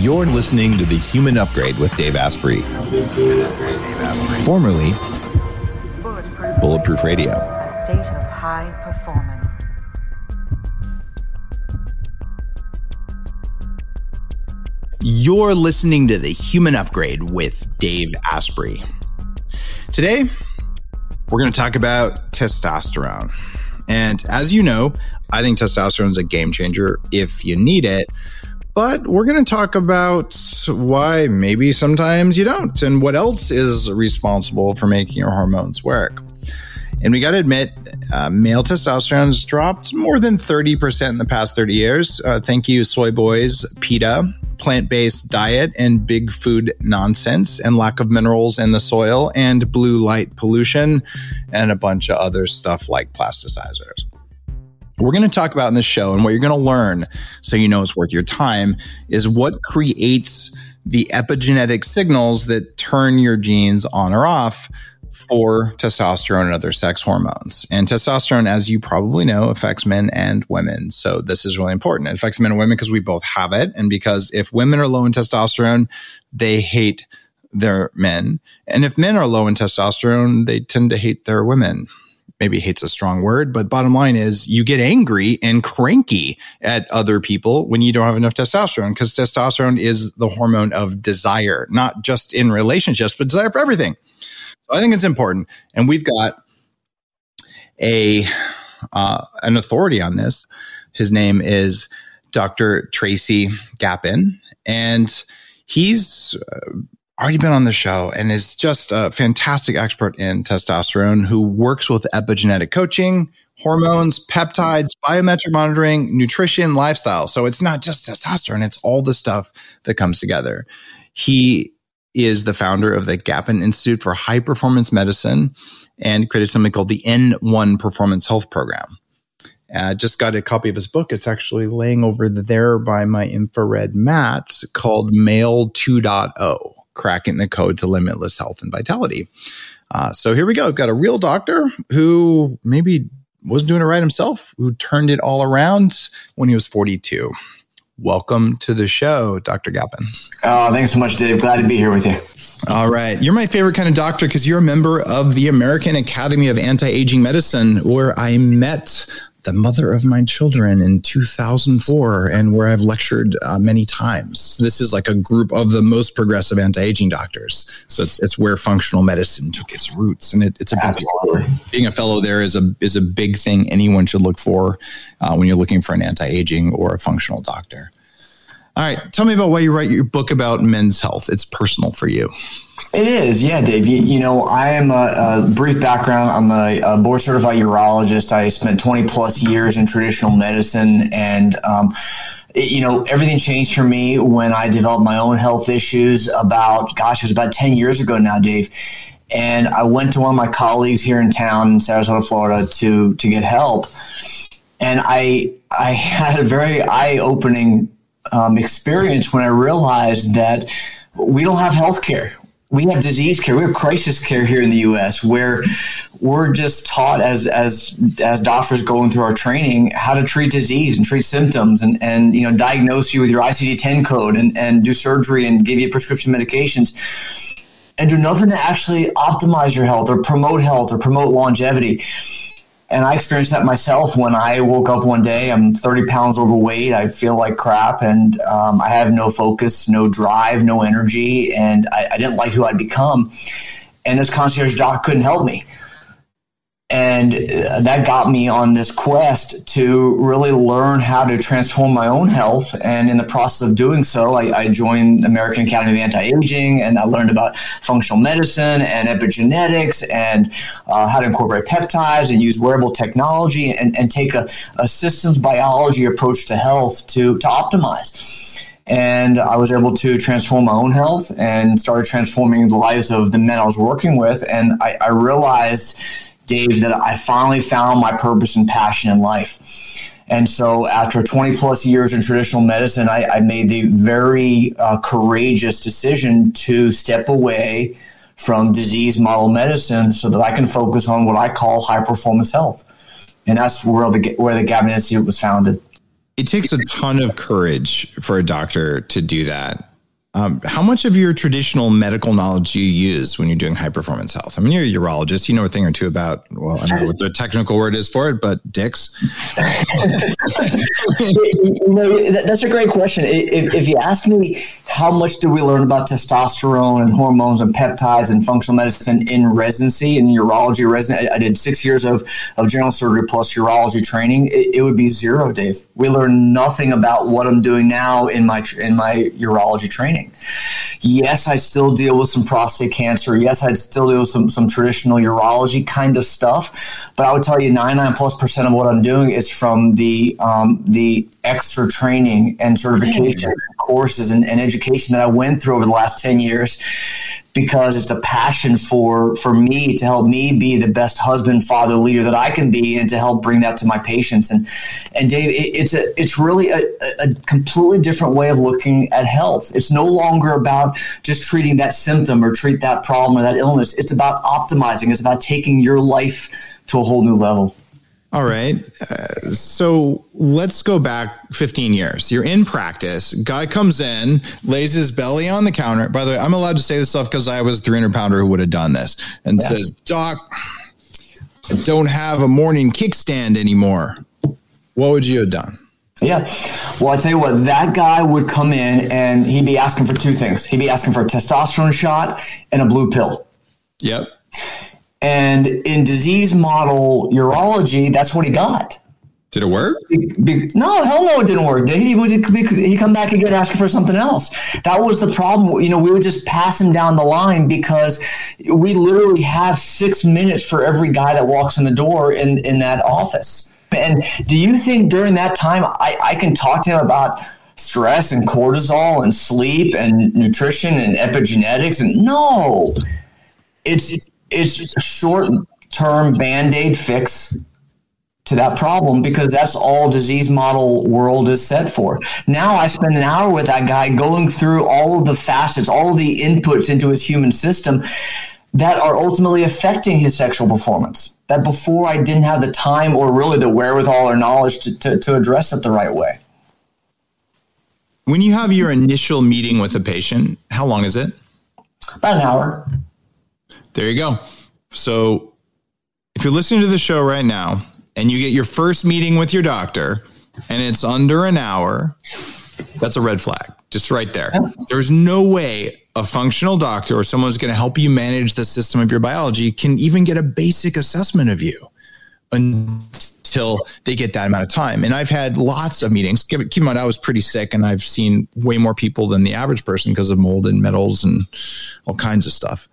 You're listening to The Human Upgrade with Dave Asprey, formerly Bulletproof Radio. A state of high performance. You're listening to The Human Upgrade with Dave Asprey. Today, we're going to talk about testosterone. And as you know, I think testosterone is a game changer if you need it. But we're going to talk about why maybe sometimes you don't and what else is responsible for making your hormones work. And we got to admit, male testosterone has dropped more than 30% in the past 30 years. Thank you, soy boys, PETA, plant-based diet, and big food nonsense, and lack of minerals in the soil, and blue light pollution, and a bunch of other stuff like plasticizers. We're going to talk about in this show, and what you're going to learn so you know it's worth your time, is what creates the epigenetic signals that turn your genes on or off for testosterone and other sex hormones. And testosterone, as you probably know, affects men and women. So this is really important. It affects men and women because we both have it. And because if women are low in testosterone, they hate their men. And if men are low in testosterone, they tend to hate their women. Maybe hate's a strong word, but bottom line is you get angry and cranky at other people when you don't have enough testosterone, because testosterone is the hormone of desire, not just in relationships, but desire for everything. So I think it's important. And we've got an authority on this. His name is Dr. Tracy Gapin, and he's already been on the show and is just a fantastic expert in testosterone who works with epigenetic coaching, hormones, peptides, biometric monitoring, nutrition, lifestyle. So it's not just testosterone, it's all the stuff that comes together. He is the founder of the Gapin Institute for High Performance Medicine and created something called the N1 Performance Health Program. I just got a copy of his book. It's actually laying over there by my infrared mat, called Male 2.0, Cracking the Code to Limitless Health and Vitality. So here we go. We've got a real doctor who maybe wasn't doing it right himself, who turned it all around when he was 42. Welcome to the show, Dr. Gapin. Oh, thanks so much, Dave. Glad to be here with you. All right. You're my favorite kind of doctor because you're a member of the American Academy of Anti-Aging Medicine, where I met the mother of my children in 2004 and where I've lectured many times. This is like a group of the most progressive anti-aging doctors. So it's where functional medicine took its roots. And it's a big, being a fellow there is a big thing anyone should look for when you're looking for an anti-aging or a functional doctor. All right. Tell me about why you write your book about men's health. It's personal for you. It is. Yeah, Dave. You know, I am a brief background. I'm a board certified urologist. I spent 20 plus years in traditional medicine, and everything changed for me when I developed my own health issues it was about 10 years ago now, Dave. And I went to one of my colleagues here in town in Sarasota, Florida to get help. And I had a very eye-opening experience when I realized that we don't have health care. We have disease care. We have crisis care here in the U.S., where we're just taught as doctors going through our training how to treat disease and treat symptoms and diagnose you with your ICD-10 code and do surgery and give you prescription medications and do nothing to actually optimize your health or promote longevity. And I experienced that myself when I woke up one day. I'm 30 pounds overweight. I feel like crap, and I have no focus, no drive, no energy, and I didn't like who I'd become. And this concierge doc couldn't help me. And that got me on this quest to really learn how to transform my own health. And in the process of doing so, I joined the American Academy of Anti-Aging, and I learned about functional medicine and epigenetics and how to incorporate peptides and use wearable technology and take a systems biology approach to health to optimize. And I was able to transform my own health and started transforming the lives of the men I was working with. And I realized, Dave, that I finally found my purpose and passion in life. And so after 20 plus years in traditional medicine, I made the very courageous decision to step away from disease model medicine so that I can focus on what I call high performance health. And that's where the Gapin Institute was founded. It takes a ton of courage for a doctor to do that. How much of your traditional medical knowledge do you use when you're doing high performance health? I mean, you're a urologist, you know a thing or two about, well, I don't know what the technical word is for it, but dicks. That's a great question. If you ask me, how much do we learn about testosterone and hormones and peptides and functional medicine in residency, in urology residency, I did 6 years of general surgery plus urology training. It would be zero, Dave. We learn nothing about what I'm doing now in my urology training. Yes, I still deal with some prostate cancer. Yes, I'd still deal with some traditional urology kind of stuff. But I would tell you 99+% of what I'm doing is from the extra training and certification courses and education that I went through over the last 10 years, because it's a passion for me to help me be the best husband, father, leader that I can be, and to help bring that to my patients. And Dave, it's really a completely different way of looking at health. It's no longer about just treating that symptom or treat that problem or that illness. It's about optimizing. It's about taking your life to a whole new level. All right. So let's go back 15 years. You're in practice. Guy comes in, lays his belly on the counter. By the way, I'm allowed to say this stuff because I was a 300-pounder who would have done this, and says, "Doc, I don't have a morning kickstand anymore." What would you have done? Yeah. Well, I tell you what, that guy would come in and he'd be asking for two things. He'd be asking for a testosterone shot and a blue pill. Yep. And in disease model urology, that's what he got. Did it work? No, hell no, it didn't work. He'd come back again asking for something else. That was the problem. You know, we would just pass him down the line because we literally have 6 minutes for every guy that walks in the door in that office. And do you think during that time I can talk to him about stress and cortisol and sleep and nutrition and epigenetics? And no, it's a short-term Band-Aid fix to that problem, because that's all disease model world is set for. Now I spend an hour with that guy going through all of the facets, all of the inputs into his human system that are ultimately affecting his sexual performance, that before I didn't have the time or really the wherewithal or knowledge to address it the right way. When you have your initial meeting with a patient, how long is it? About an hour. There you go. So if you're listening to the show right now and you get your first meeting with your doctor and it's under an hour, that's a red flag, just right there. There's no way a functional doctor or someone who's going to help you manage the system of your biology can even get a basic assessment of you until they get that amount of time. And I've had lots of meetings. Keep in mind, I was pretty sick and I've seen way more people than the average person because of mold and metals and all kinds of stuff.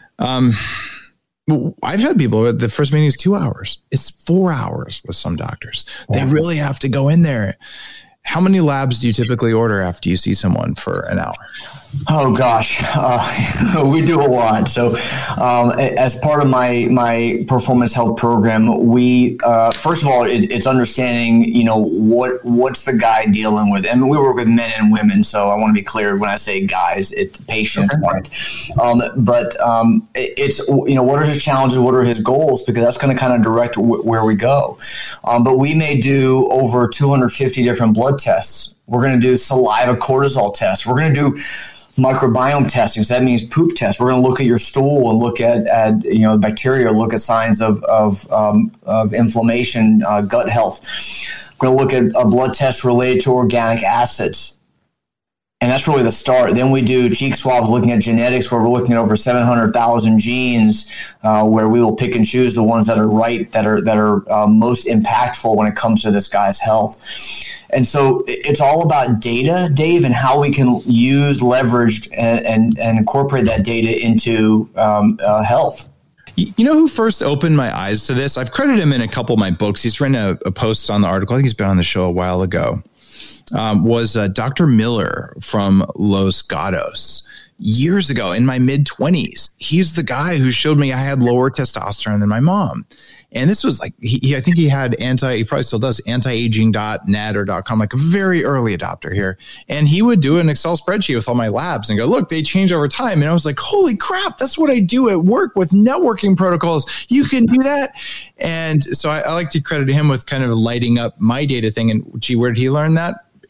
I've had people, the first meeting is 2 hours. It's 4 hours with some doctors. They really have to go in there. How many labs do you typically order after you see someone for an hour? Oh gosh, we do a lot. So, as part of my performance health program, we first of all, it's understanding, you know, what's the guy dealing with. I mean, we work with men and women, so I want to be clear when I say guys, it's patients, right? But it's, you know, what are his challenges, what are his goals, because that's going to kind of direct where we go. But we may do over 250 different blood tests. We're going to do saliva cortisol tests. We're going to do microbiome testing. So that means poop tests. We're going to look at your stool and look at you know, bacteria, look at signs of inflammation, gut health. We're going to look at a blood test related to organic acids. And that's really the start. Then we do cheek swabs looking at genetics, where we're looking at over 700,000 genes, where we will pick and choose the ones that are right, that are most impactful when it comes to this guy's health. And so it's all about data, Dave, and how we can use, leverage, and incorporate that data into health. You know who first opened my eyes to this? I've credited him in a couple of my books. He's written a post on the article. I think he's been on the show a while ago. Was Dr. Miller from Los Gatos years ago in my mid-20s. He's the guy who showed me I had lower testosterone than my mom. And this was like, I think he had he probably still does, antiaging.net or .com, like a very early adopter here. And he would do an Excel spreadsheet with all my labs and go, look, they change over time. And I was like, holy crap, that's what I do at work with networking protocols. You can do that. And so I like to credit him with kind of lighting up my data thing. And gee, where did he learn that?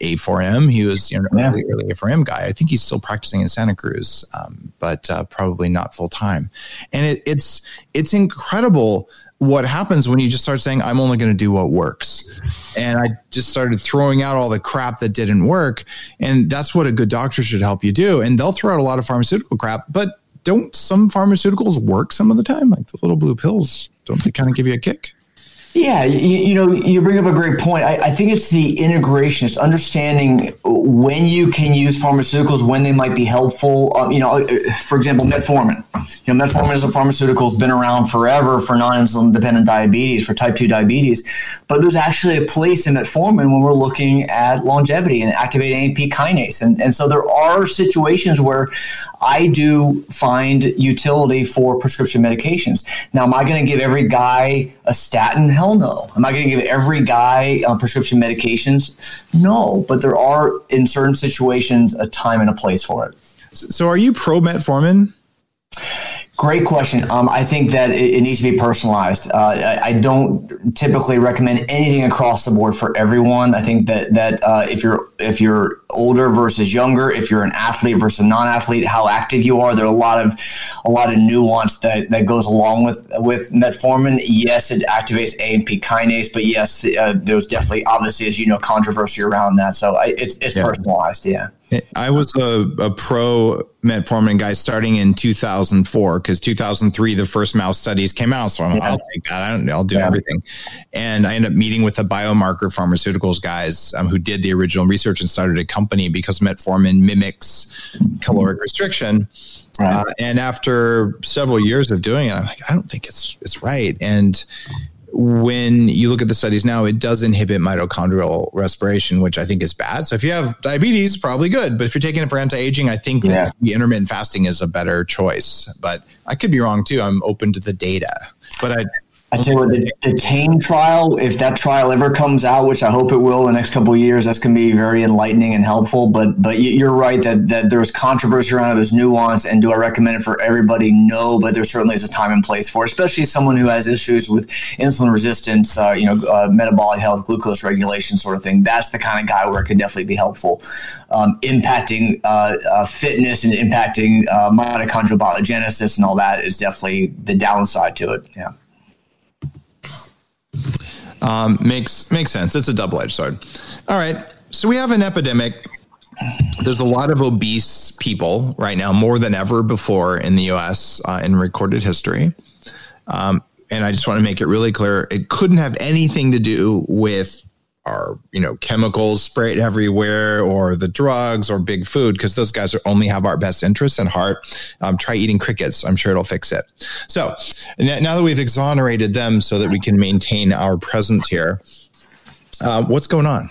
A4M. He was early A4M guy. I think he's still practicing in Santa Cruz, but probably not full time. And it's incredible what happens when you just start saying, I'm only going to do what works. And I just started throwing out all the crap that didn't work. And that's what a good doctor should help you do. And they'll throw out a lot of pharmaceutical crap, but don't some pharmaceuticals work some of the time? Like the little blue pills, don't they kind of give you a kick? Yeah, you bring up a great point. I think it's the integration. It's understanding when you can use pharmaceuticals, when they might be helpful. For example, metformin. Metformin as a pharmaceutical has been around forever for non-insulin dependent diabetes, for type 2 diabetes. But there's actually a place in metformin when we're looking at longevity and activating AMP kinase. And so there are situations where I do find utility for prescription medications. Now, am I going to give every guy a statin? Hell no. Am I going to give every guy prescription medications? No, but there are, in certain situations, a time and a place for it. So are you pro metformin? Great question. I think that it needs to be personalized. I don't typically recommend anything across the board for everyone. I think that if you're older versus younger, if you're an athlete versus a non-athlete, how active you are, there are a lot of nuance that goes along with metformin. Yes, it activates AMP kinase, but yes, there's definitely, obviously, as you know, controversy around that. So it's personalized. Yeah. I was a pro metformin guy starting in 2004 because 2003 the first mouse studies came out. So I'll take that. I'll do everything. And I ended up meeting with the biomarker pharmaceuticals guys who did the original research and started a company because metformin mimics caloric restriction. Right. And after several years of doing it, I'm like, I don't think it's right. And when you look at the studies now, it does inhibit mitochondrial respiration, which I think is bad. So if you have diabetes, probably good. But if you're taking it for anti-aging, I think that the intermittent fasting is a better choice. But I could be wrong too. I'm open to the data. But I tell you what, the TAME trial, if that trial ever comes out, which I hope it will in the next couple of years, that's going to be very enlightening and helpful. But you're right that there's controversy around it, there's nuance, and do I recommend it for everybody? No, but there certainly is a time and place for it, especially someone who has issues with insulin resistance, metabolic health, glucose regulation sort of thing. That's the kind of guy where it could definitely be helpful. Impacting fitness and impacting mitochondrial biogenesis and all that is definitely the downside to it. Yeah. Makes sense. It's a double-edged sword. All right. So we have an epidemic. There's a lot of obese people right now, more than ever before in the U.S. In recorded history. And I just want to make it really clear. It couldn't have anything to do with our, chemicals sprayed everywhere or the drugs or big food, because those guys only have our best interests at heart. Try eating crickets. I'm sure it'll fix it. So now that we've exonerated them so that we can maintain our presence here, what's going on?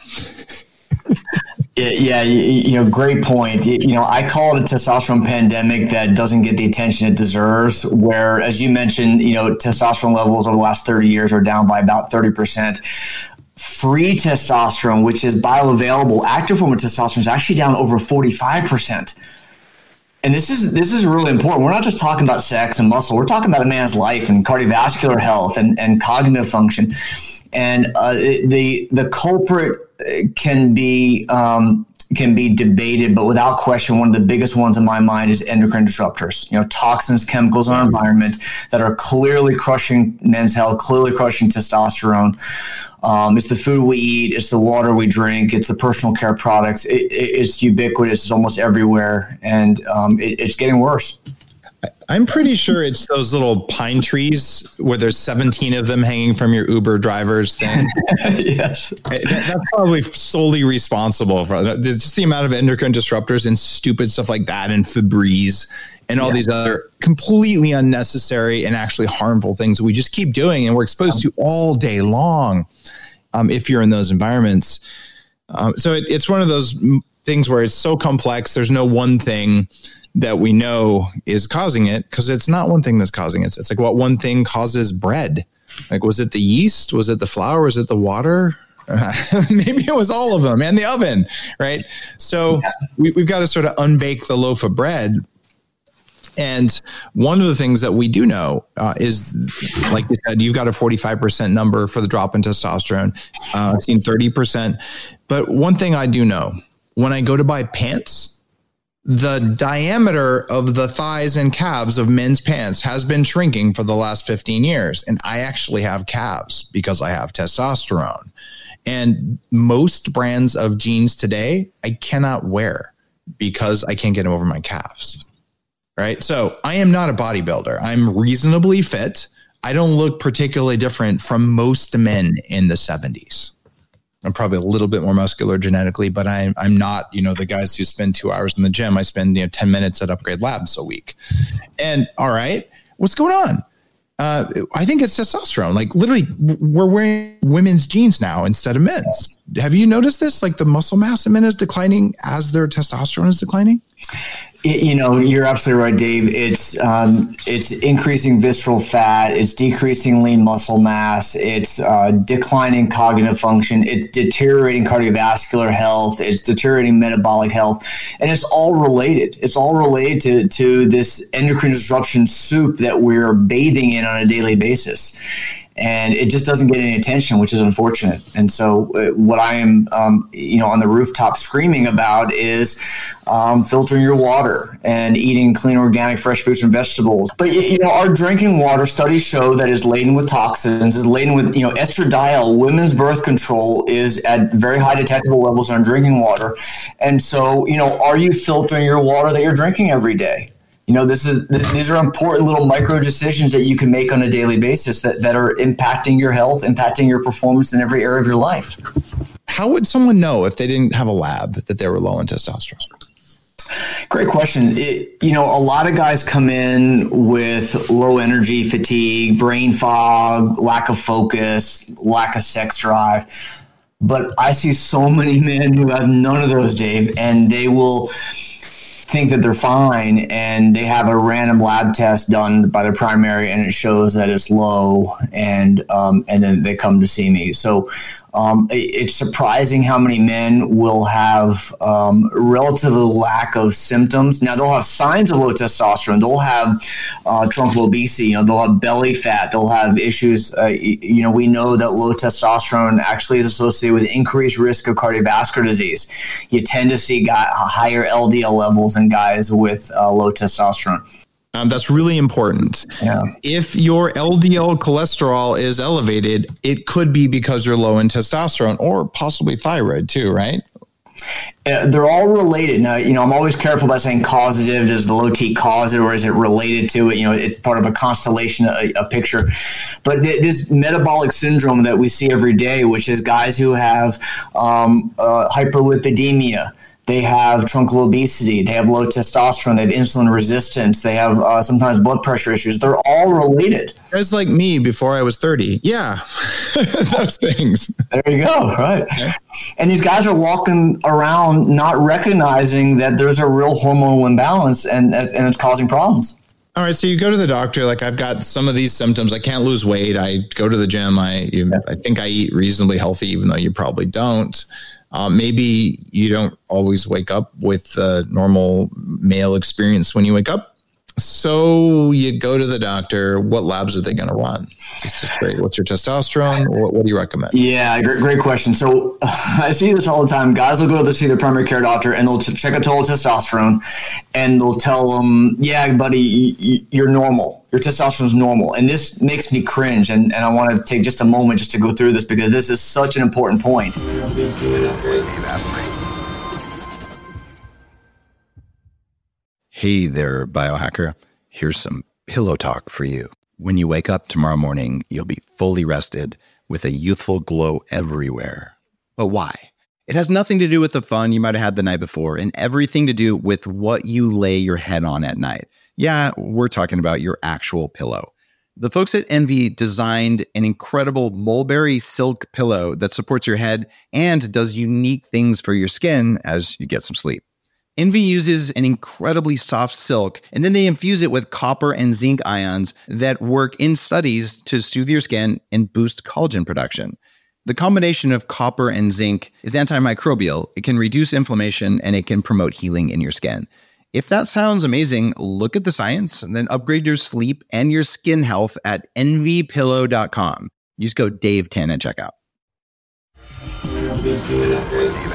Yeah, great point. I call it a testosterone pandemic that doesn't get the attention it deserves, where, as you mentioned, testosterone levels over the last 30 years are down by about 30%. Free testosterone, which is bioavailable active form of testosterone, is actually down over 45%. And this is really important. We're not just talking about sex and muscle. We're talking about a man's life and cardiovascular health and cognitive function. And the culprit can be debated, but without question, one of the biggest ones in my mind is endocrine disruptors. Toxins, chemicals in our environment that are clearly crushing men's health, clearly crushing testosterone. It's the food we eat, it's the water we drink, it's the personal care products. It's ubiquitous, it's almost everywhere, and it's getting worse. I'm pretty sure it's those little pine trees where there's 17 of them hanging from your Uber driver's thing. Yes. That's probably solely responsible for just the amount of endocrine disruptors and stupid stuff like that and Febreze and all these other completely unnecessary and actually harmful things that we just keep doing and we're exposed to all day long if you're in those environments. So it's one of those things where it's so complex. There's no one thing that we know is causing it, because it's not one thing that's causing it. It's like, what one thing causes bread? Like, was it the yeast? Was it the flour? Was it the water? Maybe it was all of them and the oven, right? So we've got to sort of unbake the loaf of bread. And one of the things that we do know is, like you said, you've got a 45% number for the drop in testosterone. I've seen 30%. But one thing I do know, when I go to buy pants, the diameter of the thighs and calves of men's pants has been shrinking for the last 15 years. And I actually have calves because I have testosterone. And most brands of jeans today, I cannot wear because I can't get them over my calves. Right. So I am not a bodybuilder. I'm reasonably fit. I don't look particularly different from most men in the 70s. I'm probably a little bit more muscular genetically, but I'm not, the guys who spend 2 hours in the gym. I spend 10 minutes at Upgrade Labs a week. And all right, what's going on? I think it's testosterone. Like literally, we're wearing women's jeans now instead of men's. Have you noticed this? Like the muscle mass in men is declining as their testosterone is declining? You're absolutely right, Dave. It's increasing visceral fat. It's decreasing lean muscle mass. It's declining cognitive function. It's deteriorating cardiovascular health. It's deteriorating metabolic health. And it's all related. It's all related to this endocrine disruption soup that we're bathing in on a daily basis. And it just doesn't get any attention, which is unfortunate. And so what I am, on the rooftop screaming about is filtering your water and eating clean, organic, fresh fruits and vegetables. But, our drinking water studies show that is laden with toxins, is laden with, estradiol, women's birth control is at very high detectable levels in our drinking water. And so, are you filtering your water that you're drinking every day? These are important little micro decisions that you can make on a daily basis that are impacting your health, impacting your performance in every area of your life. How would someone know if they didn't have a lab that they were low in testosterone? Great question. A lot of guys come in with low energy, fatigue, brain fog, lack of focus, lack of sex drive. But I see so many men who have none of those, Dave, and they will think that they're fine, and they have a random lab test done by their primary and it shows that it's low, and then they come to see me. So it's surprising how many men will have relative lack of symptoms. Now they'll have signs of low testosterone. They'll have truncal obesity. They'll have belly fat. They'll have issues. We know that low testosterone actually is associated with increased risk of cardiovascular disease. You tend to see higher LDL levels in guys with low testosterone. That's really important. Yeah. If your LDL cholesterol is elevated, it could be because you're low in testosterone or possibly thyroid too, right? They're all related. Now, I'm always careful about saying causative. Does the low T cause it, or is it related to it? It's part of a constellation, a picture. But this metabolic syndrome that we see every day, which is guys who have hyperlipidemia, they have truncal obesity, they have low testosterone, they have insulin resistance, they have sometimes blood pressure issues. They're all related. Guys like me before I was 30. Yeah, those things. There you go, right. Okay. And these guys are walking around not recognizing that there's a real hormonal imbalance and it's causing problems. All right, so you go to the doctor, like I've got some of these symptoms. I can't lose weight. I go to the gym. I think I eat reasonably healthy, even though you probably don't. Maybe you don't always wake up with the normal male experience when you wake up. So you go to the doctor. What labs are they going to run? What's your testosterone? What do you recommend? Yeah, great question. So I see this all the time. Guys will go to see their primary care doctor and they'll check a total testosterone and they'll tell them, yeah, buddy, you're normal. Your testosterone is normal. And this makes me cringe. And I want to take just a moment just to go through this because this is such an important point. Hey there, biohacker. Here's some pillow talk for you. When you wake up tomorrow morning, you'll be fully rested with a youthful glow everywhere. But why? It has nothing to do with the fun you might have had the night before and everything to do with what you lay your head on at night. Yeah, we're talking about your actual pillow. The folks at Envy designed an incredible mulberry silk pillow that supports your head and does unique things for your skin as you get some sleep. Envy uses an incredibly soft silk, and then they infuse it with copper and zinc ions that work in studies to soothe your skin and boost collagen production. The combination of copper and zinc is antimicrobial. It can reduce inflammation, and it can promote healing in your skin. If that sounds amazing, look at the science and then upgrade your sleep and your skin health at envypillow.com. Use code DAVE10 at checkout.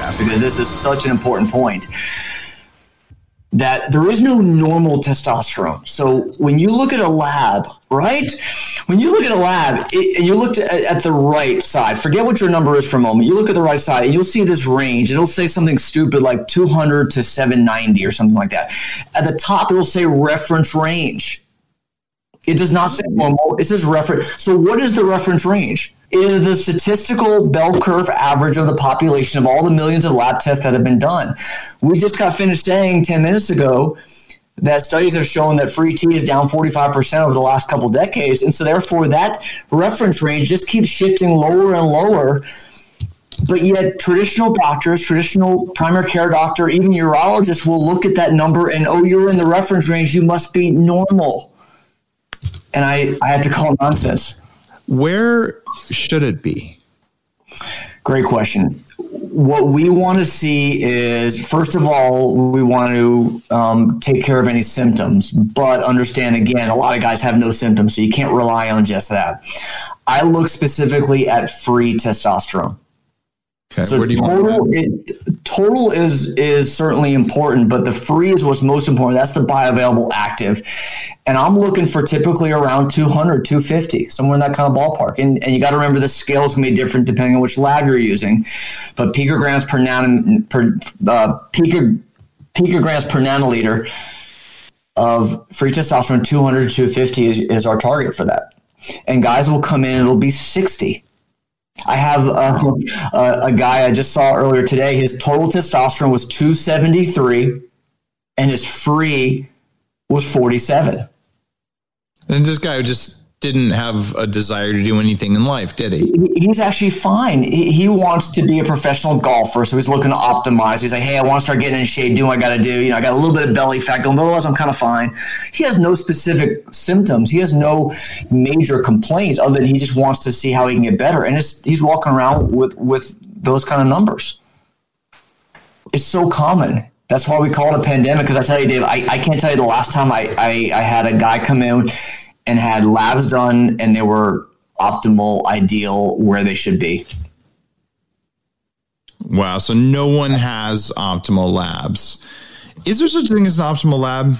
program, because this is such an important point, that there is no normal testosterone. So when you look at a lab, right? When you look at a lab and you look at the right side, forget what your number is for a moment. You look at the right side and you'll see this range. It'll say something stupid like 200 to 790 or something like that. At the top, it'll say reference range. It does not say normal. It says reference. So what is the reference range? It is the statistical bell curve average of the population of all the millions of lab tests that have been done. We just got finished saying 10 minutes ago that studies have shown that free T is down 45% over the last couple decades. And so therefore that reference range just keeps shifting lower and lower. But yet traditional doctors, traditional primary care doctor, even urologists will look at that number and, oh, you're in the reference range, you must be normal. And I have to call nonsense. Where should it be? Great question. What we want to see is, first of all, we want to take care of any symptoms, but understand, again, a lot of guys have no symptoms, so you can't rely on just that. I look specifically at free testosterone. Okay, so where do you total is certainly important, but the free is what's most important. That's the bioavailable active. And I'm looking for typically around 200, 250, somewhere in that kind of ballpark. And you got to remember the scales can be different depending on which lab you're using. But picograms per nanoliter of free testosterone, 200 to 250 is our target for that. And guys will come in, it'll be 60. I have a guy I just saw earlier today. His total testosterone was 273, and his free was 47. And this guy just didn't have a desire to do anything in life, did he? He's actually fine. He wants to be a professional golfer, so he's looking to optimize. He's like, hey, I want to start getting in shape, doing what I got to do. I got a little bit of belly fat going, but otherwise I'm kind of fine. He has no specific symptoms. He has no major complaints other than he just wants to see how he can get better. And he's walking around with those kind of numbers. It's so common. That's why we call it a pandemic, because I tell you, Dave, I can't tell you the last time I had a guy come in and had labs done and they were optimal, ideal, where they should be. Wow. So no one has optimal labs. Is there such a thing as an optimal lab?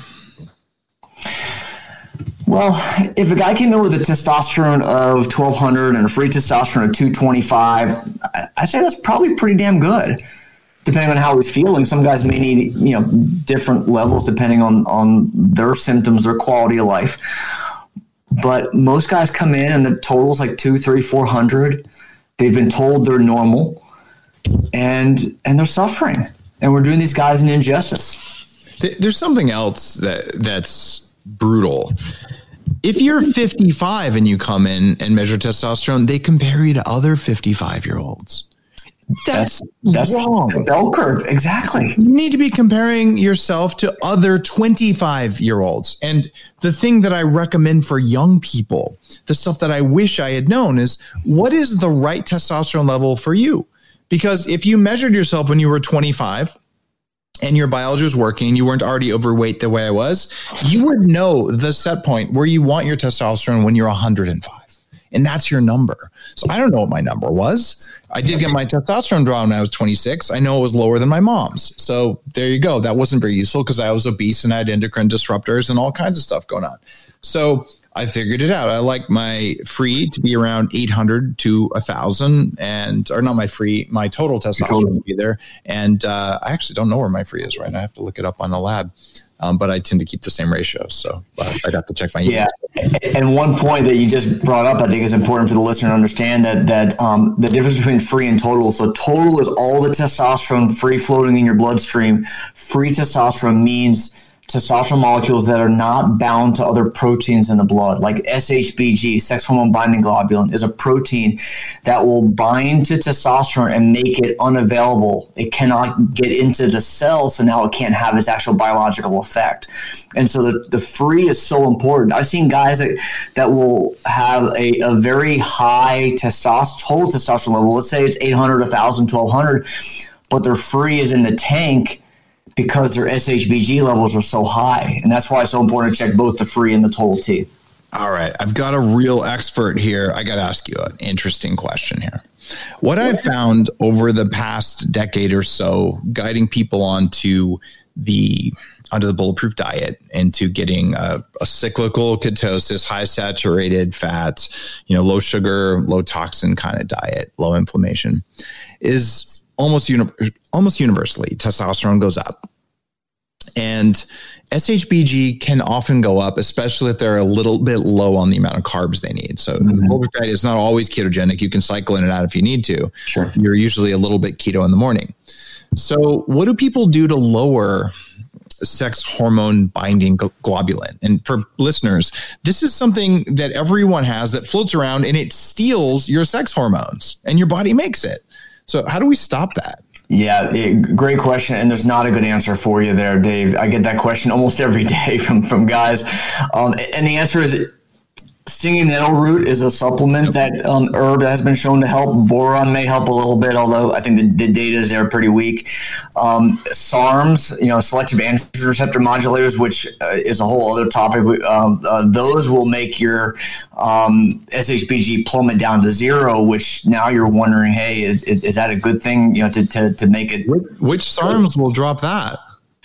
Well, if a guy came in with a testosterone of 1200 and a free testosterone of 225, I say that's probably pretty damn good, depending on how he's feeling. Some guys may need, different levels depending on their symptoms, their quality of life. But most guys come in and the total's like 200, 300, 400. They've been told they're normal and they're suffering. And we're doing these guys an injustice. There's something else that's brutal. If you're 55 and you come in and measure testosterone, they compare you to other 55-year-olds. That's wrong. The bell curve. Exactly. You need to be comparing yourself to other 25-year-olds. And the thing that I recommend for young people, the stuff that I wish I had known, is what is the right testosterone level for you? Because if you measured yourself when you were 25 and your biology was working, you weren't already overweight the way I was, you would know the set point where you want your testosterone when you're 105. And that's your number. So I don't know what my number was. I did get my testosterone drawn when I was 26. I know it was lower than my mom's. So there you go. That wasn't very useful because I was obese and I had endocrine disruptors and all kinds of stuff going on. So I figured it out. I like my free to be around 800 to 1,000, or not my free, my total testosterone to be there. And I actually don't know where my free is right now. I have to look it up on the lab. But I tend to keep the same ratio, so I'd have to check my units. Yeah, and one point that you just brought up, I think, is important for the listener to understand that the difference between free and total. So total is all the testosterone free floating in your bloodstream. Free testosterone means testosterone molecules that are not bound to other proteins in the blood, like SHBG, sex hormone binding globulin, is a protein that will bind to testosterone and make it unavailable. It cannot get into the cell, so now it can't have its actual biological effect. And so the free is so important. I've seen guys that will have a very high total testosterone level. Let's say it's 800, 1,000, 1,200, but their free is in the tank because their SHBG levels are so high. And that's why it's so important to check both the free and the total T. All right. I've got a real expert here. I got to ask you an interesting question here. What I've found over the past decade or so, guiding people onto the bulletproof diet, into getting a cyclical ketosis, high saturated fat, low sugar, low toxin kind of diet, low inflammation, is almost universally testosterone goes up. And SHBG can often go up, especially if they're a little bit low on the amount of carbs they need. So the bulletproof diet is not always ketogenic. You can cycle in and out if you need to. Sure. You're usually a little bit keto in the morning. So what do people do to lower sex hormone binding globulin? And for listeners, this is something that everyone has that floats around and it steals your sex hormones and your body makes it. So how do we stop that? Yeah, great question. And there's not a good answer for you there, Dave. I get that question almost every day from guys. And the answer is stinging nettle root is a supplement that herb has been shown to help. Boron may help a little bit, although I think the data is there pretty weak. SARMs, selective androgen receptor modulators, which is a whole other topic. Those will make your SHBG plummet down to zero, which now you're wondering, hey, is that a good thing? To make it. Which SARMs will drop that?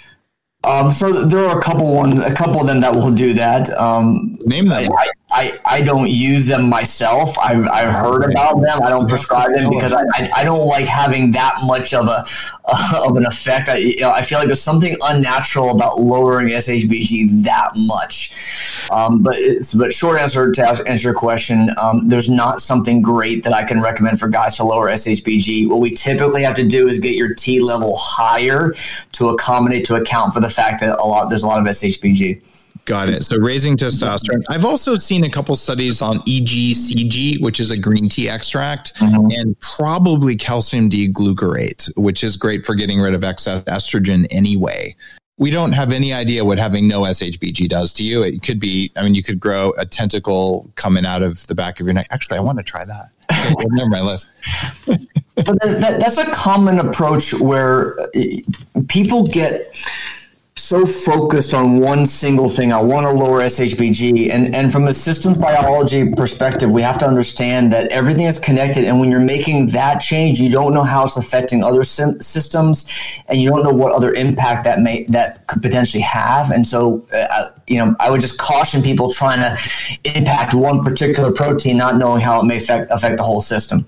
So there are a couple of them that will do that. Name them. I don't use them myself. I've heard about them. I don't prescribe them because I don't like having that much of an effect. I feel like there's something unnatural about lowering SHBG that much. But short answer to answer your question, there's not something great that I can recommend for guys to lower SHBG. What we typically have to do is get your T level higher to account for the fact that there's a lot of SHBG. Got it. So raising testosterone. I've also seen a couple studies on EGCG, which is a green tea extract, and probably calcium D-glucarate, which is great for getting rid of excess estrogen anyway. We don't have any idea what having no SHBG does to you. It could be, you could grow a tentacle coming out of the back of your neck. Actually, I want to try that. Okay, never mind, Les. But that's a common approach where people get so focused on one single thing. I want to lower SHBG. And from a systems biology perspective, we have to understand that everything is connected. And when you're making that change, you don't know how it's affecting other systems, and you don't know what other impact that could potentially have. And so, I would just caution people trying to impact one particular protein, not knowing how it may affect the whole system.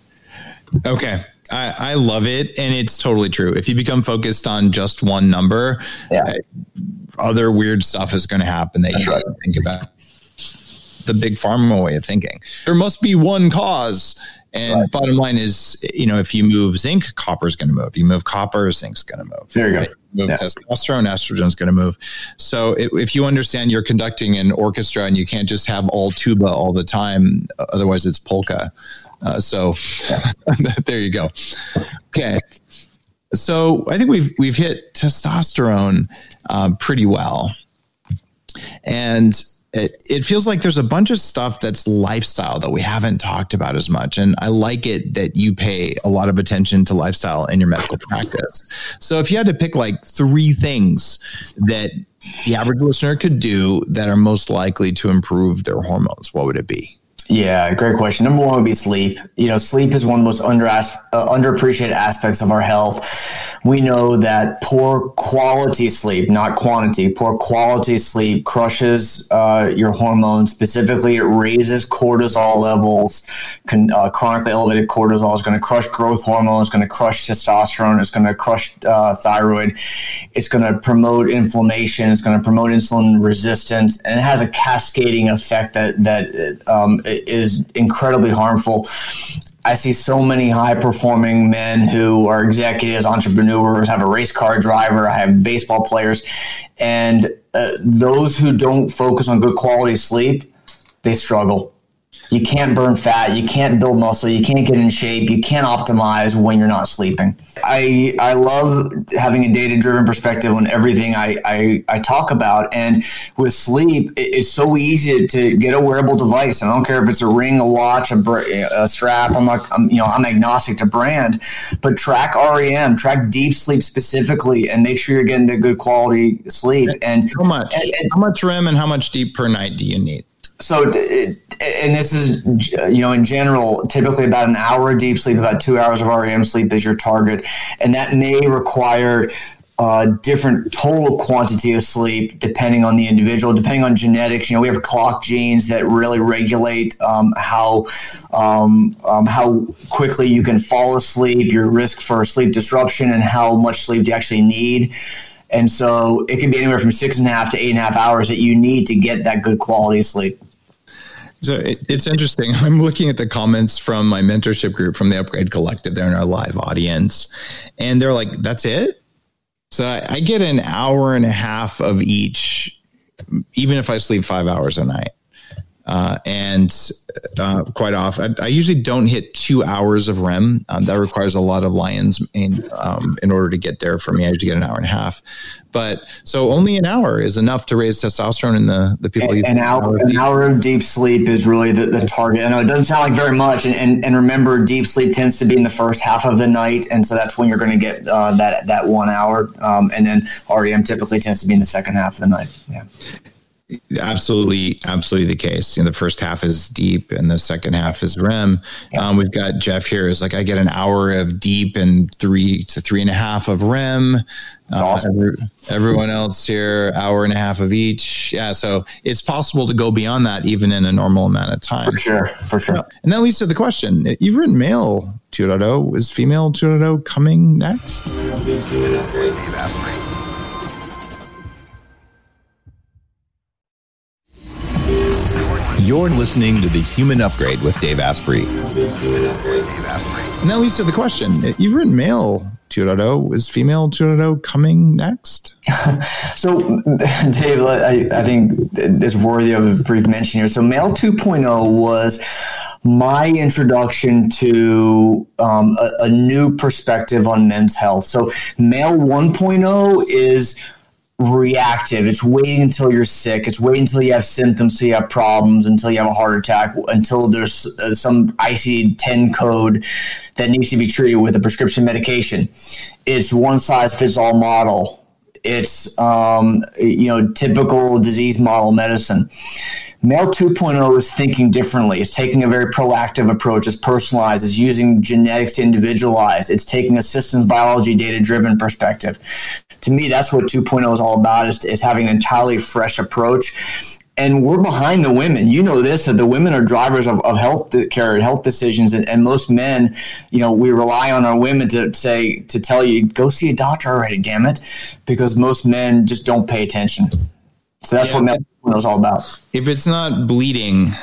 Okay. I love it. And it's totally true. If you become focused on just one number, other weird stuff is going to happen that you don't think about. The big pharma way of thinking. There must be one cause. And bottom line is, if you move zinc, copper is going to move. If you move copper, zinc's going to move. There you go. Move testosterone, estrogen is going to move. So if you understand you're conducting an orchestra and you can't just have all tuba all the time, otherwise it's polka. So there you go. Okay. So I think we've hit testosterone pretty well. And it feels like there's a bunch of stuff that's lifestyle that we haven't talked about as much. And I like it that you pay a lot of attention to lifestyle in your medical practice. So if you had to pick like 3 things that the average listener could do that are most likely to improve their hormones, what would it be? Yeah, great question. Number 1 would be sleep. Sleep is one of the most underappreciated aspects of our health. We know that poor quality sleep, not quantity, poor quality sleep crushes your hormones. Specifically, it raises cortisol levels. Chronically elevated cortisol is going to crush growth hormone. It's going to crush testosterone. It's going to crush thyroid. It's going to promote inflammation. It's going to promote insulin resistance. And it has a cascading effect that is incredibly harmful. I see so many high-performing men who are executives, entrepreneurs, have a race car driver, I have baseball players, and those who don't focus on good quality sleep, they struggle. You can't burn fat, you can't build muscle, you can't get in shape, you can't optimize when you're not sleeping. I love having a data-driven perspective on everything I talk about, and with sleep, it's so easy to get a wearable device. I don't care if it's a ring, a watch, a strap. I'm agnostic to brand, but track REM, track deep sleep specifically, and make sure you're getting the good quality sleep. And how much REM and how much deep per night do you need? So, and this is, in general, typically about an hour of deep sleep, about 2 hours of REM sleep is your target. And that may require different total quantity of sleep depending on the individual, depending on genetics. We have clock genes that really regulate how quickly you can fall asleep, your risk for sleep disruption, and how much sleep you actually need. And so it can be anywhere from 6.5 to 8.5 hours that you need to get that good quality of sleep. So it's interesting. I'm looking at the comments from my mentorship group from the Upgrade Collective. They're in our live audience. And they're like, that's it? So I get an hour and a half of each, even if I sleep 5 hours a night. Quite often, I usually don't hit 2 hours of REM. That requires a lot of lions in order to get there for me. I usually get an hour and a half. But so only an hour is enough to raise testosterone in the people. An hour of deep sleep is really the target. I know it doesn't sound like very much. And remember, deep sleep tends to be in the first half of the night. And so that's when you're going to get that 1 hour. And then REM typically tends to be in the second half of the night. Yeah. Absolutely the case. The first half is deep and the second half is REM. We've got Jeff here is like, I get an hour of deep and 3 to 3.5 of REM. Awesome. Everyone else here, hour and a half of each. Yeah. So it's possible to go beyond that even in a normal amount of time. For sure. And that leads to the question. You've written Male 2.0. Is Female 2.0 coming next? You're listening to The Human Upgrade with Dave Asprey. And that leads to the question. You've written Male 2.0. Is Female 2.0 coming next? So, Dave, I think it's worthy of a brief mention here. So Male 2.0 was my introduction to a new perspective on men's health. So Male 1.0 is reactive. It's waiting until you're sick. It's waiting until you have symptoms, until you have problems, until you have a heart attack, until there's some ICD-10 code that needs to be treated with a prescription medication. It's one size fits all model. It's typical disease model medicine. Male 2.0 is thinking differently. It's taking a very proactive approach. It's personalized. It's using genetics to individualize. It's taking a systems biology data-driven perspective. To me, that's what 2.0 is all about, is having an entirely fresh approach. And we're behind the women. You know this, that the women are drivers of health care and health decisions. And most men, we rely on our women to tell you, go see a doctor already, damn it. Because most men just don't pay attention. So that's what Male 2.0 is all about. If it's not bleeding,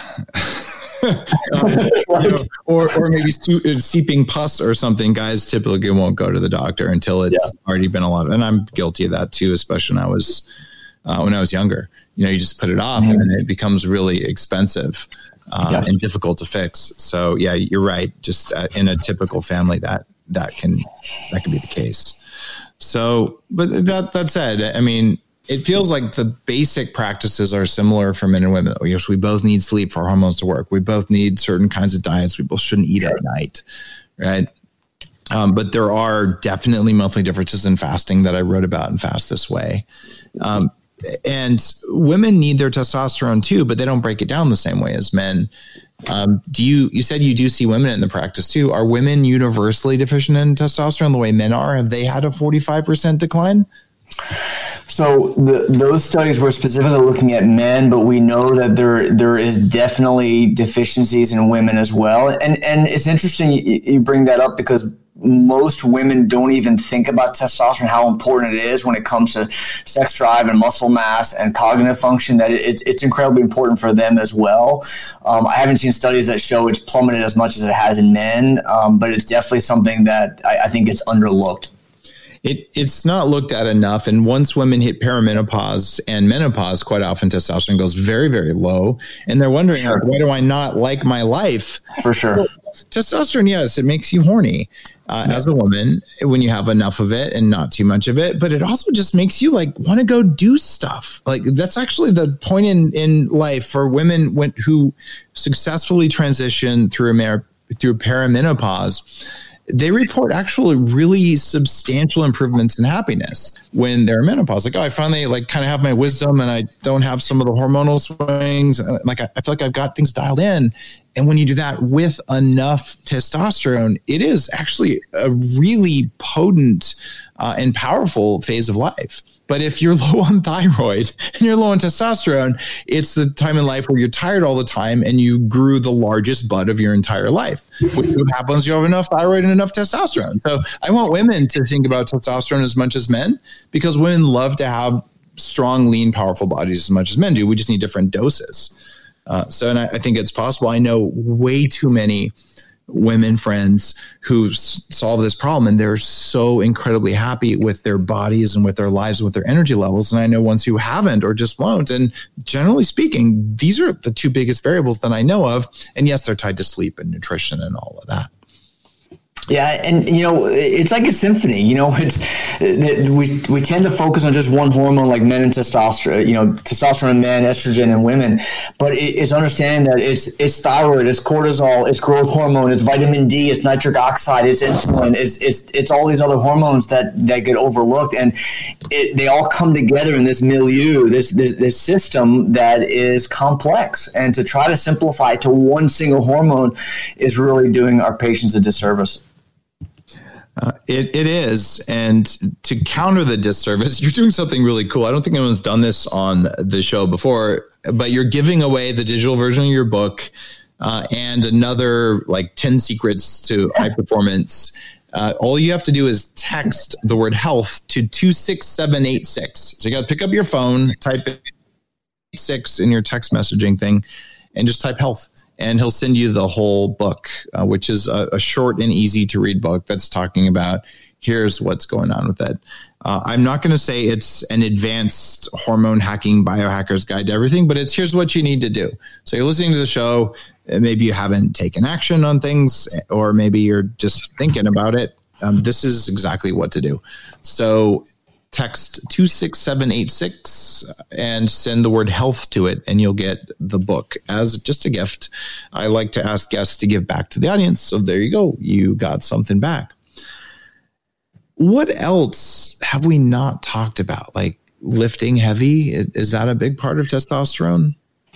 or maybe seeping pus or something, guys typically won't go to the doctor until it's already been a lot. And I'm guilty of that too, especially when I was younger. You just put it off and it becomes really expensive and difficult to fix. So yeah, you're right. Just in a typical family, that can be the case. So, but that said, I mean, it feels like the basic practices are similar for men and women. Yes, we both need sleep for our hormones to work. We both need certain kinds of diets. We both shouldn't eat at night, right? But there are definitely monthly differences in fasting that I wrote about in Fast This Way. And women need their testosterone too, but they don't break it down the same way as men. You said you do see women in the practice too. Are women universally deficient in testosterone the way men are? Have they had a 45% decline? So those studies were specifically looking at men, but we know that there is definitely deficiencies in women as well. And it's interesting you bring that up because most women don't even think about testosterone, how important it is when it comes to sex drive and muscle mass and cognitive function, that it's incredibly important for them as well. I haven't seen studies that show it's plummeted as much as it has in men, but it's definitely something that I think it's underlooked. It's not looked at enough. And once women hit perimenopause and menopause, quite often testosterone goes very, very low. And they're wondering, why do I not like my life? For sure. Well, testosterone, yes, it makes you horny as a woman when you have enough of it and not too much of it. But it also just makes you want to go do stuff. That's actually the point in life for women who successfully transition through perimenopause. they report actually really substantial improvements in happiness when they're menopause. Like, oh, I finally like kind of have my wisdom and I don't have some of the hormonal swings. Like, I feel like I've got things dialed in. And when you do that with enough testosterone, it is actually a really potent and powerful phase of life. But if you're low on thyroid and you're low on testosterone, it's the time in life where you're tired all the time and you grew the largest butt of your entire life. What happens? You have enough thyroid and enough testosterone. So I want women to think about testosterone as much as men, because women love to have strong, lean, powerful bodies as much as men do. We just need different doses. And I think it's possible. I know way too many women friends who solve this problem, and they're so incredibly happy with their bodies and with their lives, with their energy levels. And I know ones who haven't or just won't. And generally speaking, these are the two biggest variables that I know of. And yes, they're tied to sleep and nutrition and all of that. Yeah, and it's like a symphony. We tend to focus on just one hormone, like men and testosterone. Testosterone in men, estrogen in women. But it's understanding that it's thyroid, it's cortisol, it's growth hormone, it's vitamin D, it's nitric oxide, it's insulin, it's all these other hormones that get overlooked, and they all come together in this milieu, this system that is complex. And to try to simplify it to one single hormone is really doing our patients a disservice. It is. And to counter the disservice, you're doing something really cool. I don't think anyone's done this on the show before, but you're giving away the digital version of your book and another like 10 secrets to high performance. All you have to do is text the word health to 26786. So you got to pick up your phone, type 86 in your text messaging thing, and just type health. And he'll send you the whole book, which is a short and easy to read book that's talking about here's what's going on with it. I'm not going to say it's an advanced hormone hacking biohacker's guide to everything, but it's here's what you need to do. So you're listening to the show. Maybe you haven't taken action on things, or maybe you're just thinking about it. This is exactly what to do. So text 26786 and send the word health to it, and you'll get the book as just a gift. I like to ask guests to give back to the audience. So there you go. You got something back. What else have we not talked about? Like lifting heavy? Is that a big part of testosterone?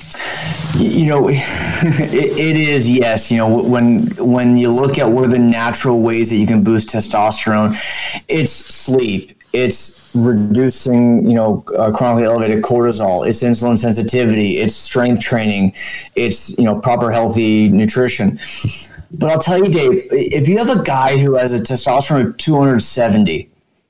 It is, yes. When you look at what are the natural ways that you can boost testosterone, it's sleep. It's reducing, chronically elevated cortisol. It's insulin sensitivity. It's strength training. It's, proper healthy nutrition. But I'll tell you, Dave, if you have a guy who has a testosterone of 270,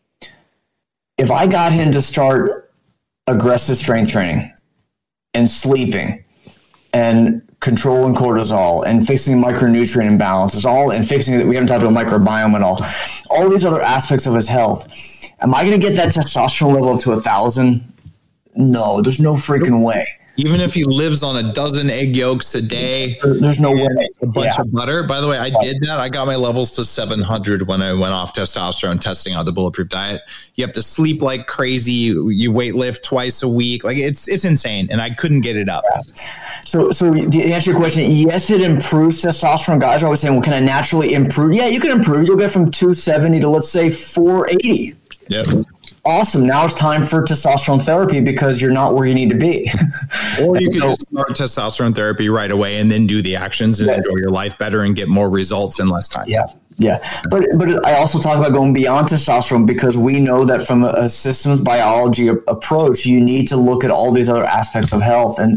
if I got him to start aggressive strength training and sleeping and controlling cortisol and fixing micronutrient imbalances, and fixing it, we haven't talked about microbiome and all these other aspects of his health, am I going to get that testosterone level up to 1,000? No, there's no freaking way. Even if he lives on a dozen egg yolks a day, there's no way. A bunch of butter. By the way, I did that. I got my levels to 700 when I went off testosterone testing out the Bulletproof diet. You have to sleep like crazy. You weight lift twice a week. Like it's insane. And I couldn't get it up. So to answer your question, yes, it improves testosterone. Guys are always saying, well, can I naturally improve? Yeah, you can improve. You'll get from 270 to, let's say, 480. Yep. Awesome. Now it's time for testosterone therapy because you're not where you need to be. Or you can just start testosterone therapy right away and then do the actions and enjoy your life better and get more results in less time. Yeah. But I also talk about going beyond testosterone because we know that from a systems biology approach, you need to look at all these other aspects of health and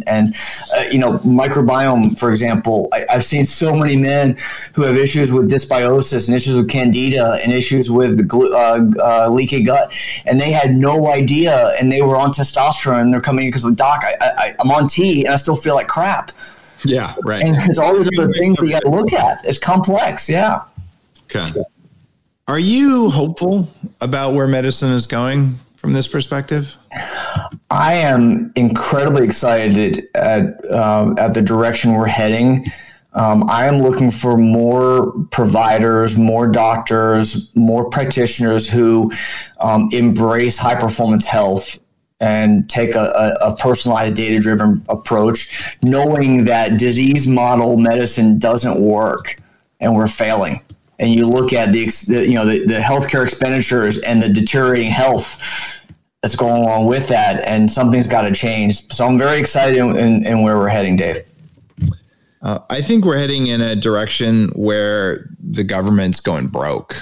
microbiome, for example. I've seen so many men who have issues with dysbiosis and issues with candida and issues with leaky gut, and they had no idea, and they were on testosterone, and they're coming in because, doc, I'm on T and I still feel like crap. Yeah, right. And there's all these other things we got to look at. It's complex, yeah. Okay. Are you hopeful about where medicine is going from this perspective? I am incredibly excited at the direction we're heading. I am looking for more providers, more doctors, more practitioners who embrace high-performance health and take a personalized, data-driven approach, knowing that disease model medicine doesn't work and we're failing. and you look at the healthcare expenditures and the deteriorating health that's going along with that, and something's got to change. So I'm very excited in where we're heading, Dave. I think we're heading in a direction where the government's going broke.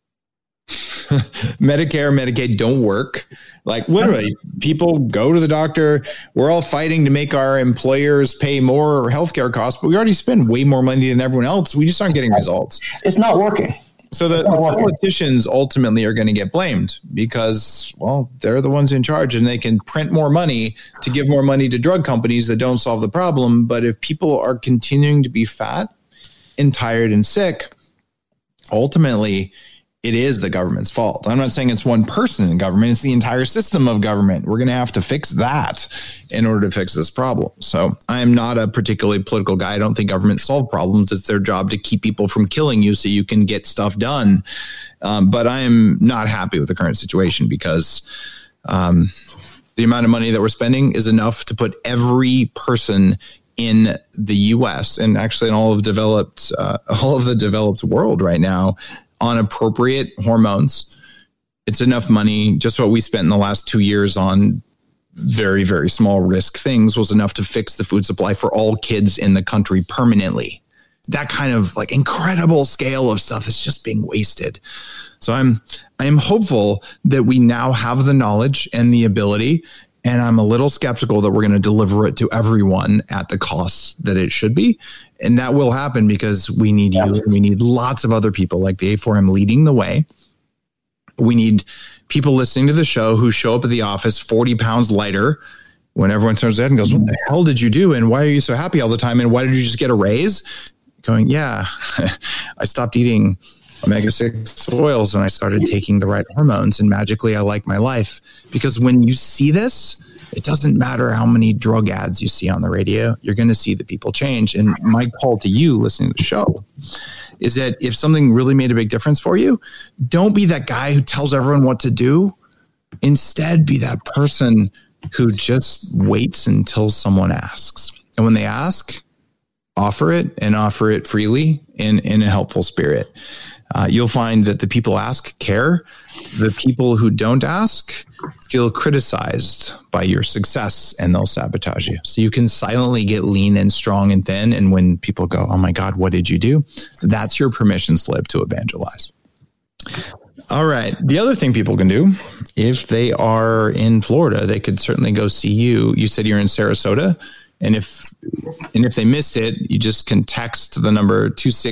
Medicare, Medicaid don't work. Like literally, people go to the doctor. We're all fighting to make our employers pay more healthcare costs, but we already spend way more money than everyone else. We just aren't getting results. It's not working. So the politicians ultimately are going to get blamed because, well, they're the ones in charge and they can print more money to give more money to drug companies that don't solve the problem. But if people are continuing to be fat and tired and sick, ultimately it is the government's fault. I'm not saying it's one person in government. It's the entire system of government. We're going to have to fix that in order to fix this problem. So I am not a particularly political guy. I don't think governments solve problems. It's their job to keep people from killing you so you can get stuff done. But I am not happy with the current situation because the amount of money that we're spending is enough to put every person in the U.S. and actually in all of the developed world right now on appropriate hormones. It's enough money. Just what we spent in the last 2 years on very, very small risk things was enough to fix the food supply for all kids in the country permanently. That kind of like incredible scale of stuff is just being wasted. So I am hopeful that we now have the knowledge and the ability, and I'm a little skeptical that we're going to deliver it to everyone at the cost that it should be. And that will happen because we need you. And we need lots of other people like the A4M leading the way. We need people listening to the show who show up at the office 40 pounds lighter when everyone turns their head and goes, what the hell did you do? And why are you so happy all the time? And why did you just get a raise? Going, yeah, I stopped eating omega-6 oils and I started taking the right hormones and magically I like my life. Because when you see this, it doesn't matter how many drug ads you see on the radio, you're going to see the people change. And my call to you listening to the show is that if something really made a big difference for you, don't be that guy who tells everyone what to do. Instead, be that person who just waits until someone asks. And when they ask, offer it and offer it freely in a helpful spirit. You'll find that the people ask care. The people who don't ask feel criticized by your success and they'll sabotage you. So you can silently get lean and strong and thin. And when people go, oh my God, what did you do? That's your permission slip to evangelize. All right. The other thing people can do, if they are in Florida, they could certainly go see you. You said you're in Sarasota. And if they missed it, you just can text the number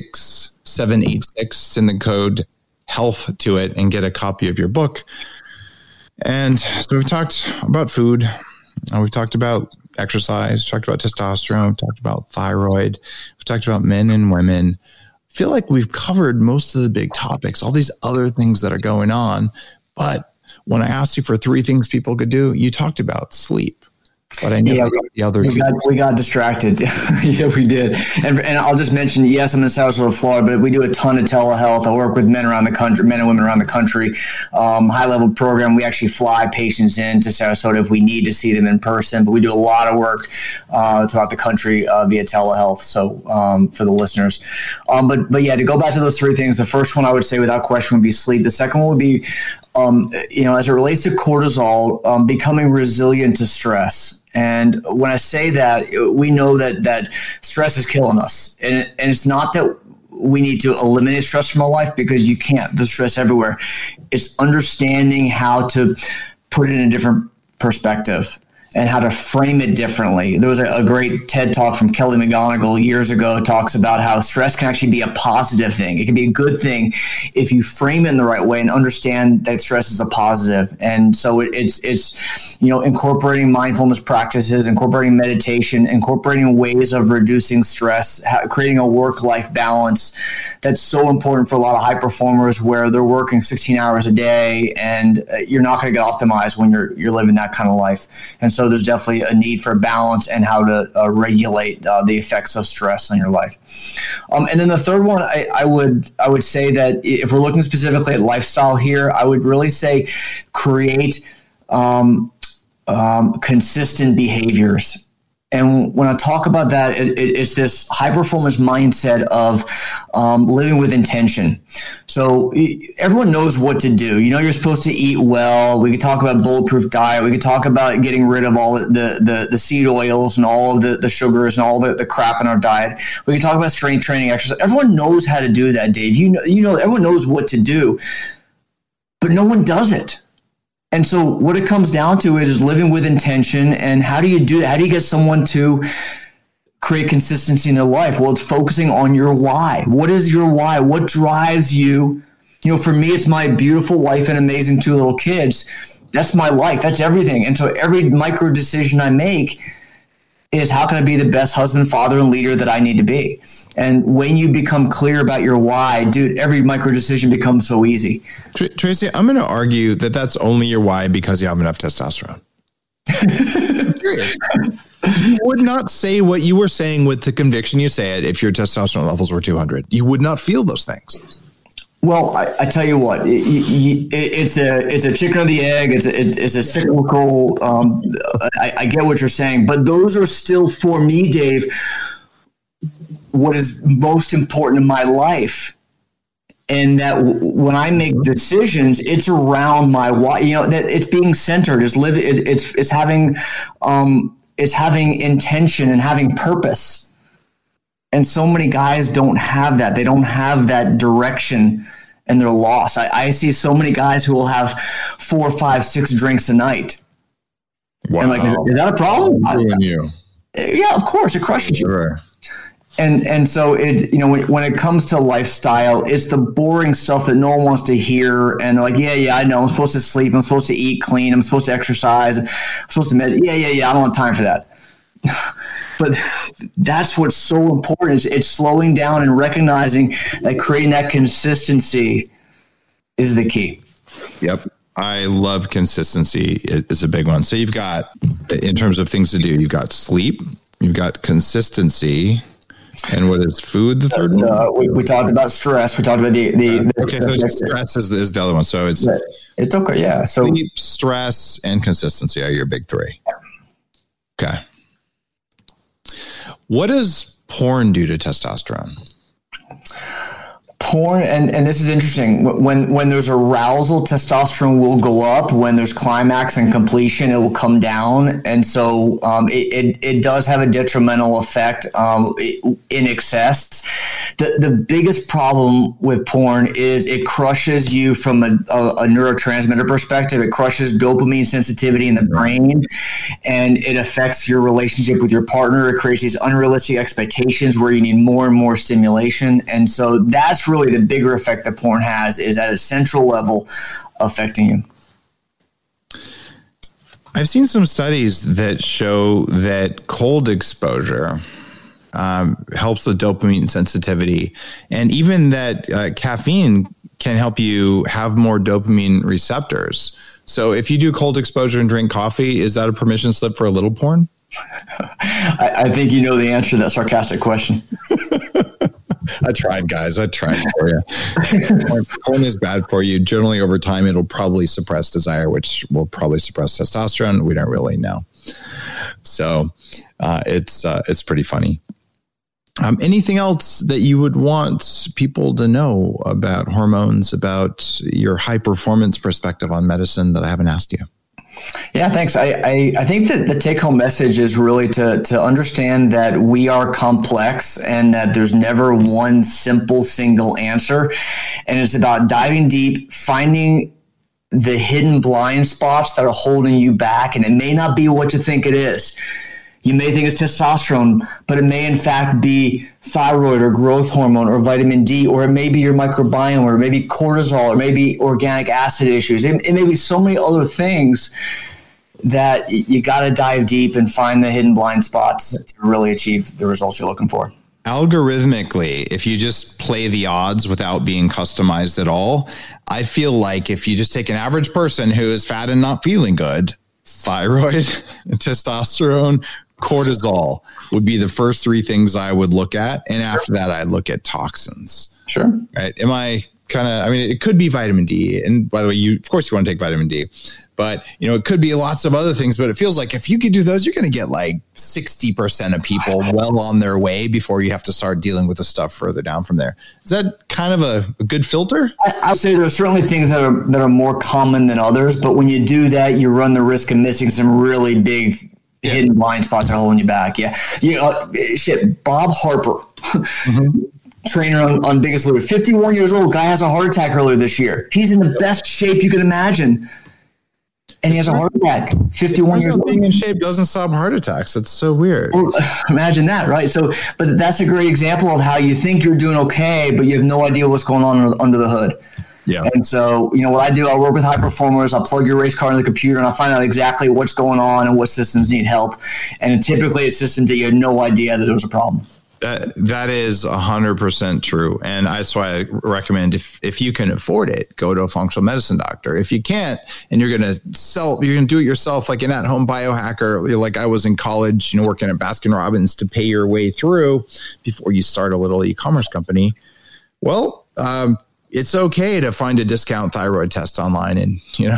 26786 and the code HEALTH to it and get a copy of your book. And so we've talked about food. We've talked about exercise. We've talked about testosterone. We've talked about thyroid. We've talked about men and women. I feel like we've covered most of the big topics, all these other things that are going on. But when I asked you for 3 things people could do, you talked about sleep. But I know the other two. We got distracted. Yeah, we did. And I'll just mention, yes, I'm in Sarasota, Florida, but we do a ton of telehealth. I work with men around the country, men and women around the country. High-level program. We actually fly patients into Sarasota if we need to see them in person. But we do a lot of work throughout the country via telehealth. So for the listeners, but yeah, to go back to those 3 things, the first one I would say without question would be sleep. The second one would be as it relates to cortisol, becoming resilient to stress. And when I say that, we know that stress is killing us. And it's not that we need to eliminate stress from our life, because you can't. There's stress everywhere. It's understanding how to put it in a different perspective and how to frame it differently. There was a great TED talk from Kelly McGonigal years ago, talks about how stress can actually be a positive thing. It can be a good thing if you frame it in the right way and understand that stress is a positive. And so it's incorporating mindfulness practices, incorporating meditation, incorporating ways of reducing stress, creating a work-life balance. That's so important for a lot of high performers where they're working 16 hours a day, and you're not going to get optimized when you're living that kind of life. And so there's definitely a need for balance and how to regulate the effects of stress on your life. And then the third one, I would say that if we're looking specifically at lifestyle here, I would really say create consistent behaviors. And when I talk about that, it's this high performance mindset of living with intention. So everyone knows what to do. You're supposed to eat well. We could talk about bulletproof diet. We could talk about getting rid of all the seed oils and all of the sugars and all the crap in our diet. We could talk about strength training, exercise. Everyone knows how to do that, Dave. Everyone knows what to do, but no one does it. And so what it comes down to is living with intention. And how do you do that? How do you get someone to create consistency in their life? Well, it's focusing on your why. What is your why? What drives you? For me, it's my beautiful wife and amazing 2 little kids. That's my life. That's everything. And so every micro decision I make is how can I be the best husband, father, and leader that I need to be? And when you become clear about your why, dude, every micro decision becomes so easy. Tracy, I'm going to argue that that's only your why because you have enough testosterone. You would not say what you were saying with the conviction you say it if your testosterone levels were 200. You would not feel those things. Well, I tell you what, it's a chicken or the egg. It's a cyclical. I get what you're saying, but those are still, for me, Dave, what is most important in my life. And that when I make decisions, it's around my why. That it's being centered. It's having intention and having purpose. And so many guys don't have that. They don't have that direction, and they're lost. I see so many guys who will have 4, 5, 6 drinks a night. Wow. And is that a problem? You. Yeah, of course. It crushes you. Sure. And so when it comes to lifestyle, it's the boring stuff that no one wants to hear. And they're like, yeah, I know. I'm supposed to sleep. I'm supposed to eat clean. I'm supposed to exercise. I'm supposed to meditate. Yeah. I don't have time for that. But that's what's so important. It's slowing down and recognizing that creating that consistency is the key. Yep. I love consistency. It's a big one. So you've got, in terms of things to do, you've got sleep, you've got consistency. And what is food? The third one? We talked about stress. We talked about the okay. So stress is the other one. So it's okay. Yeah. So sleep, stress, and consistency are your big 3. Okay. What does porn do to testosterone? Porn, and this is interesting. When there's arousal, testosterone will go up. When there's climax and completion, it will come down. And so it does have a detrimental effect in excess. The biggest problem with porn is it crushes you from a neurotransmitter perspective. It crushes dopamine sensitivity in the brain, and it affects your relationship with your partner. It creates these unrealistic expectations where you need more and more stimulation. And so that's really the bigger effect that porn has, is at a central level affecting you. I've seen some studies that show that cold exposure helps with dopamine sensitivity, and even that caffeine can help you have more dopamine receptors. So if you do cold exposure and drink coffee, is that a permission slip for a little porn? I think you know the answer to that sarcastic question. I tried, guys. I tried for you. Porn is bad for you. Generally, over time, it'll probably suppress desire, which will probably suppress testosterone. We don't really know. So it's pretty funny. Anything else that you would want people to know about hormones, about your high performance perspective on medicine that I haven't asked you? Yeah, thanks. I think that the take-home message is really to understand that we are complex and that there's never one simple single answer. And it's about diving deep, finding the hidden blind spots that are holding you back. And it may not be what you think it is. You may think it's testosterone, but it may in fact be thyroid or growth hormone or vitamin D, or it may be your microbiome, or it may be cortisol, or maybe organic acid issues. It may be so many other things that you got to dive deep and find the hidden blind spots to really achieve the results you're looking for. Algorithmically, if you just play the odds without being customized at all, I feel like if you just take an average person who is fat and not feeling good, thyroid, testosterone, cortisol would be the first 3 things I would look at. And after that, I'd look at toxins. Sure. Right. Am I it could be vitamin D. And by the way, of course you want to take vitamin D, But, it could be lots of other things, but it feels like if you could do those, you're going to get like 60% of people well on their way before you have to start dealing with the stuff further down from there. Is that kind of a good filter? I would say there are certainly things that are more common than others, but when you do that, you run the risk of missing some really big hidden blind spots that are holding you back. Yeah. Bob Harper, trainer on Biggest Loser, 51 years old, guy has a heart attack earlier this year. He's in the best shape you can imagine. And he has a heart attack, 51 years old. Being in shape doesn't stop heart attacks. That's so weird. Well, imagine that, right? So, but that's a great example of how you think you're doing okay, but you have no idea what's going on under the hood. Yeah. And so, what I do, I work with high performers. I plug your race car in the computer and I find out exactly what's going on and what systems need help. And typically it's systems that you had no idea that there was a problem. That is 100% true. And that's why I recommend if you can afford it, go to a functional medicine doctor. If you can't, and you're going to do it yourself, like an at-home biohacker, like I was in college, working at Baskin Robbins to pay your way through before you start a little e-commerce company. Well, it's okay to find a discount thyroid test online and,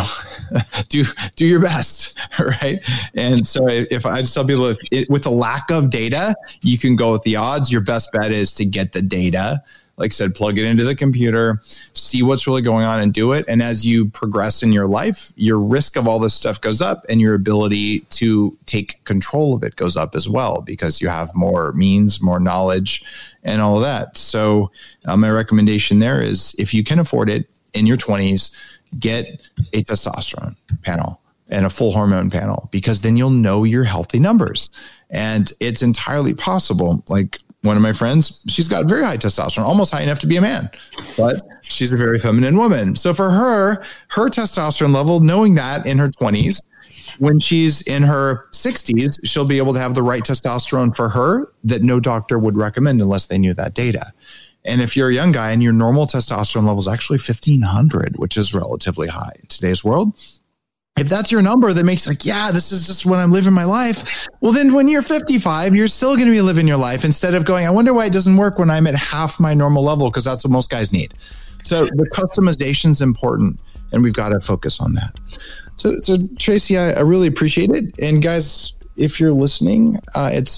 do your best. Right. And so if I just tell people with a lack of data, you can go with the odds. Your best bet is to get the data. Like I said, plug it into the computer, see what's really going on and do it. And as you progress in your life, your risk of all this stuff goes up and your ability to take control of it goes up as well, because you have more means, more knowledge and all of that. So my recommendation there is if you can afford it in your 20s, get a testosterone panel and a full hormone panel, because then you'll know your healthy numbers. And it's entirely possible. Like, one of my friends, she's got very high testosterone, almost high enough to be a man, but she's a very feminine woman. So for her testosterone level, knowing that in her 20s, when she's in her 60s, she'll be able to have the right testosterone for her that no doctor would recommend unless they knew that data. And if you're a young guy and your normal testosterone level is actually 1,500, which is relatively high in today's world, if that's your number that makes like, yeah, this is just when I'm living my life. Well, then when you're 55, you're still going to be living your life instead of going, I wonder why it doesn't work when I'm at half my normal level, because that's what most guys need. So the customization is important, and we've got to focus on that. So Tracy, I really appreciate it. And guys, if you're listening, it's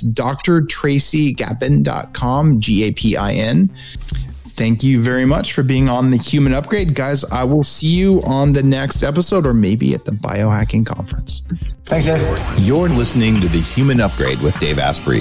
drtracygapin.com, Gapin. Thank you very much for being on the Human Upgrade. Guys, I will see you on the next episode or maybe at the Biohacking Conference. Thanks, Dave. You're listening to the Human Upgrade with Dave Asprey.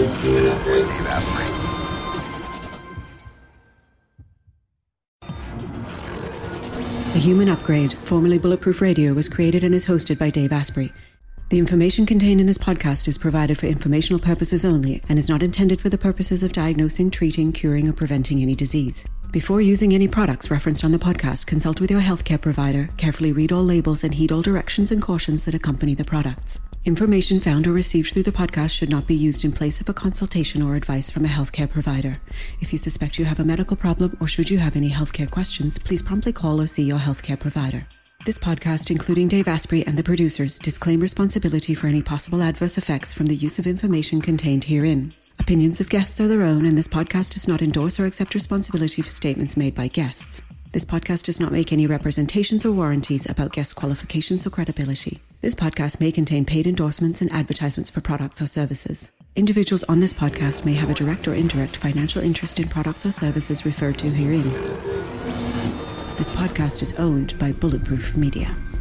The Human Upgrade, formerly Bulletproof Radio, was created and is hosted by Dave Asprey. The information contained in this podcast is provided for informational purposes only and is not intended for the purposes of diagnosing, treating, curing, or preventing any disease. Before using any products referenced on the podcast, consult with your healthcare provider, carefully read all labels, and heed all directions and cautions that accompany the products. Information found or received through the podcast should not be used in place of a consultation or advice from a healthcare provider. If you suspect you have a medical problem or should you have any healthcare questions, please promptly call or see your healthcare provider. This podcast, including Dave Asprey and the producers, disclaim responsibility for any possible adverse effects from the use of information contained herein. Opinions of guests are their own, and this podcast does not endorse or accept responsibility for statements made by guests. This podcast does not make any representations or warranties about guest qualifications or credibility. This podcast may contain paid endorsements and advertisements for products or services. Individuals on this podcast may have a direct or indirect financial interest in products or services referred to herein. This podcast is owned by Bulletproof Media.